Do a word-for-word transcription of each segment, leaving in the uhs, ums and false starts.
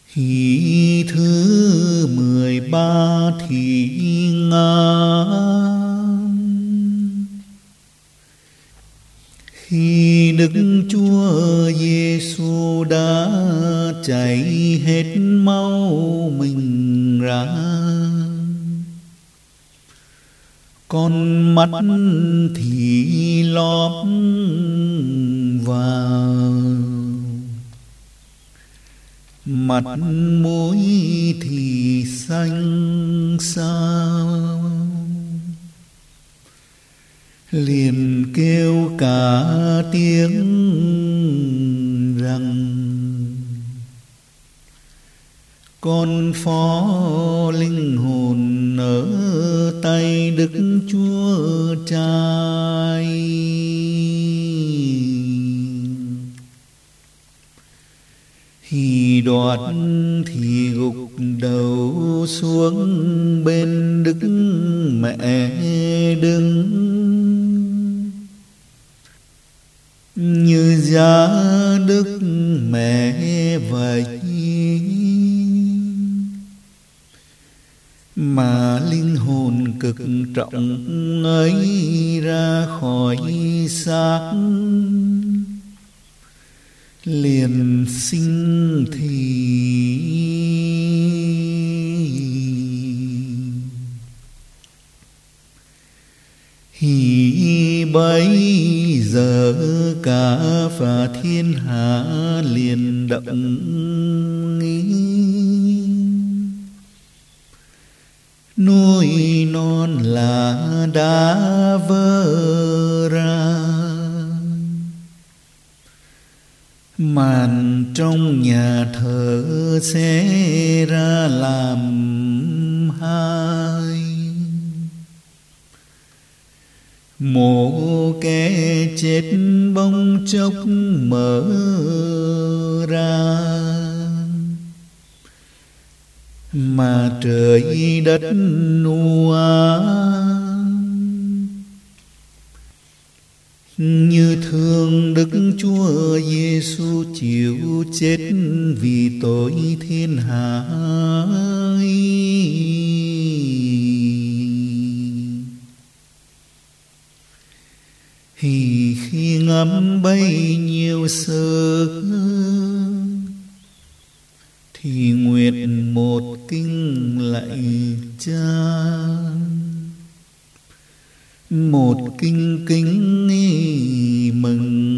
Hỷ thứ mười ba thị ngàn. Khi Đức Chúa Giêsu đã chảy hết máu mình ra, con mắt thì lóp vào, mặt mũi thì xanh xao, liền kêu cả tiếng rằng: con phó linh hồn ở tay Đức Chúa Trai. Thì đoạt thì gục đầu xuống bên Đức Mẹ đứng, như giá Đức Mẹ vậy. Mà linh hồn cực trọng ấy ra khỏi xác, liền sinh thì. Hỉ bấy giờ cả và thiên hạ liền động nghi, nuôi non là đã vỡ ra, màn trong nhà thờ sẽ ra làm hai. Mộ kẻ chết bỗng chốc mở ra, mà trời đất u ám. Như thương Đức Chúa Giêsu chịu chết vì tội thiên hạ ấy. Thì khi ngắm bấy nhiêu sơ, thì nguyện một kinh lạy Cha, một kinh kính mừng.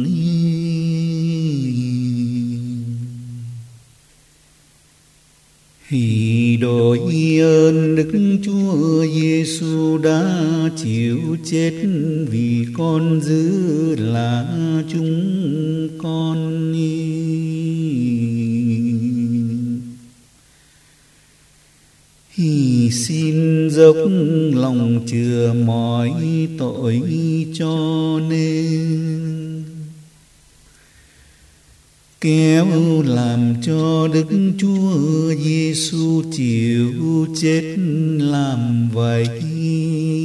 Hỉ đội ơn Đức Chúa Giêsu đã chịu chết vì con giữ là chúng con. Hỉ xin dốc lòng chừa mọi tội cho nên, kéo làm cho Đức Chúa Giêsu chịu chết làm vậy.